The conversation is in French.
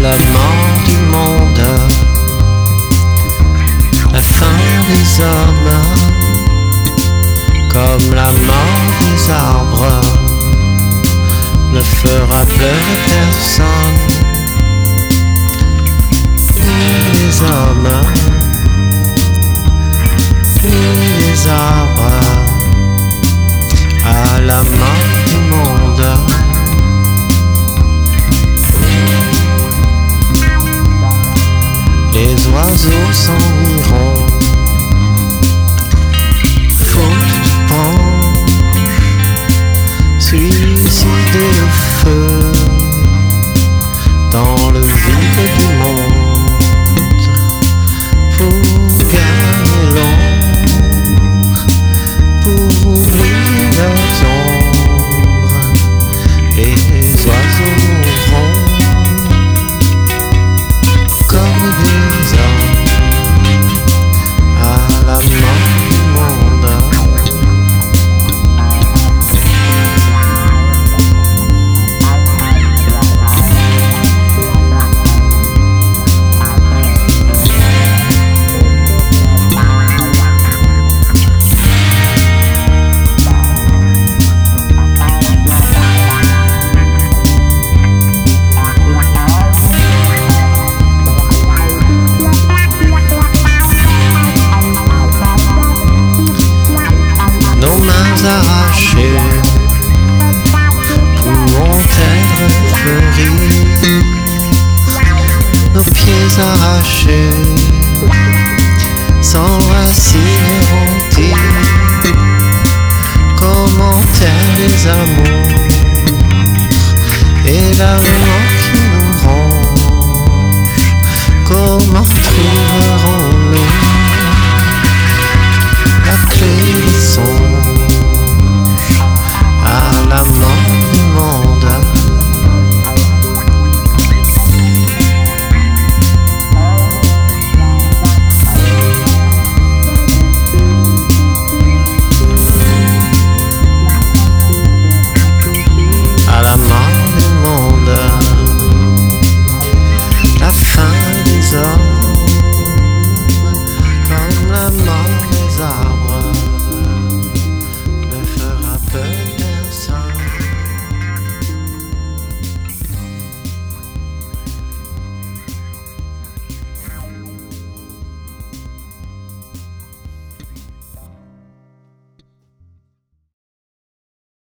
la mort du monde, la fin des hommes, comme la mort des arbres, ne fera pleurer personne, ni les hommes, ni les arbres, à la mort du monde. Les oiseaux s'en iront, faute de branches, suicider le feu dans le vide du monde, pour gagner l'ombre, pour oublier leurs ombres. Les oiseaux mourront comme des hommes à la mort du monde. Arrachés pourront être fleurir, nos pieds arrachés, sans racines érontiques. Comment taire les amours et l'amour